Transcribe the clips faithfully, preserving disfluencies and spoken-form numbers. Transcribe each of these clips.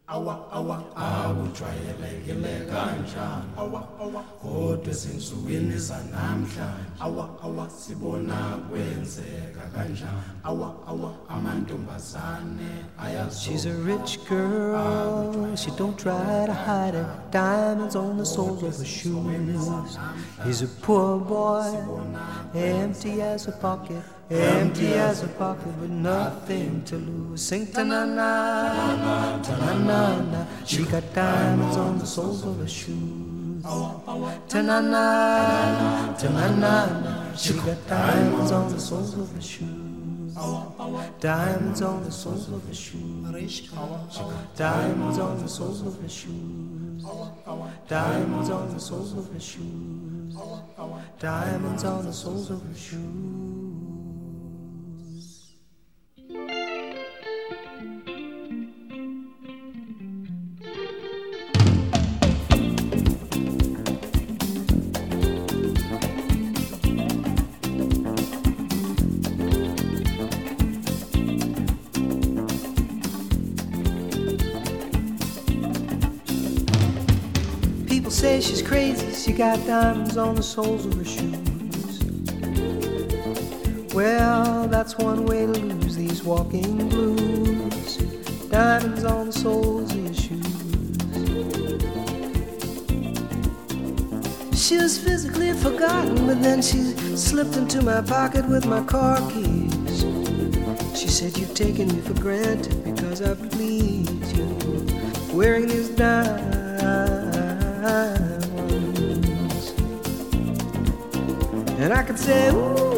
awa awa akujwayelekile kanjani awa awa kodwa ezinsukwini zanamhlanje awa awa sibona kwenzeka kanjani awa awa amantombazane ayazo. She's a rich girl, she don't try to hide it. Diamonds on the soles of her shoes. He's a poor boy, empty as a pocket, empty as a pocket with nothing to lose. Sing ta-na-na, ta-na-na-na. She got diamonds on the soles of her shoes. Ta-na-na, ta-na-na-na. She got diamonds on the soles of her shoes. Diamonds on the soles of her shoes. Diamonds on the soles of her shoes. Diamonds on the soles of her shoes. Diamonds on the soles of her shoes. Say she's crazy, she got diamonds on the soles of her shoes. Well, that's one way to lose these walking blues. Diamonds on the soles of your shoes. She was physically forgotten, but then she slipped into my pocket with my car keys. She said, you've taken me for granted because I please you, wearing these diamonds. And I could say, ooh,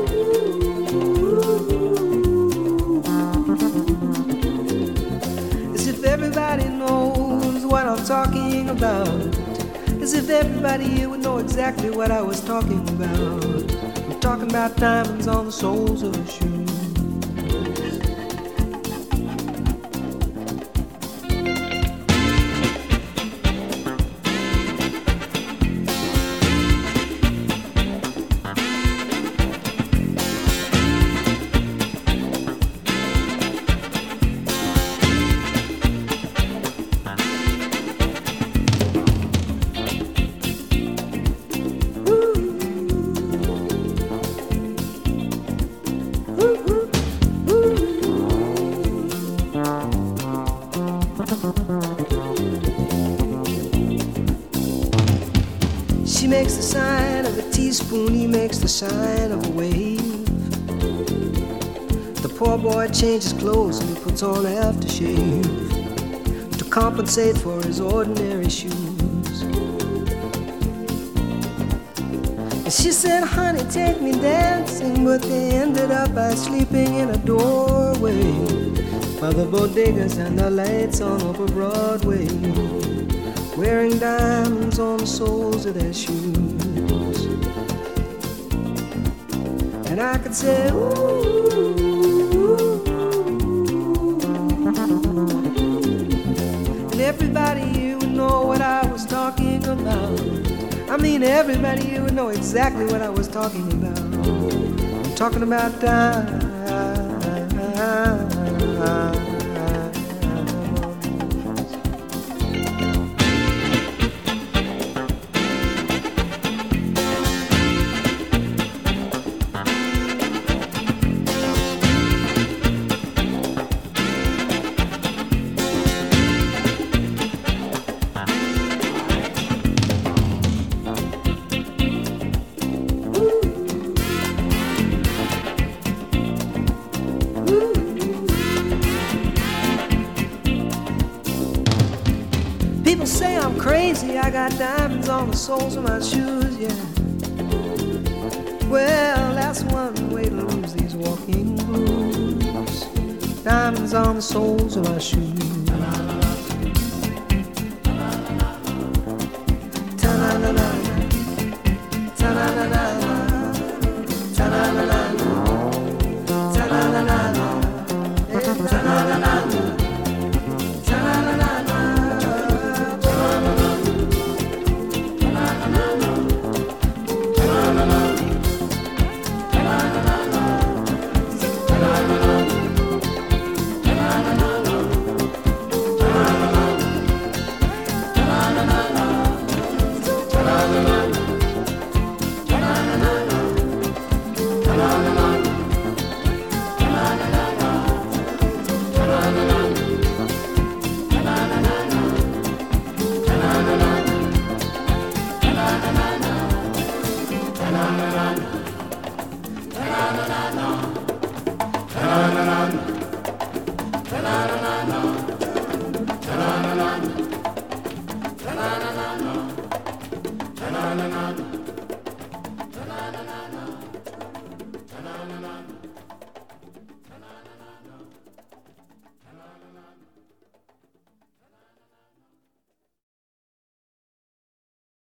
as if everybody knows what I'm talking about, as if everybody here would know exactly what I was talking about. I'm talking about diamonds on the soles of her shoes. She makes the sign of a teaspoon, he makes the sign of a wave. The poor boy changes clothes and he puts on aftershave to compensate for his ordinary shoes. And she said, honey, take me dancing, but they ended up by sleeping in a doorway by the bodegas and the lights on over Broadway, wearing diamonds on the soles of their shoes. And I could say, ooh, and everybody here would know what I was talking about. I mean, everybody here would know exactly what I was talking about. I'm talking about diamonds. People say I'm crazy, I got diamonds on the soles of my shoes, yeah. Well, that's one way to lose these walking blues. Diamonds on the soles of my shoes. Ta-na-na-na, ta-na-na-na, ta-na-na-na, ta-na-na-na, ta-na-na-na. Na na na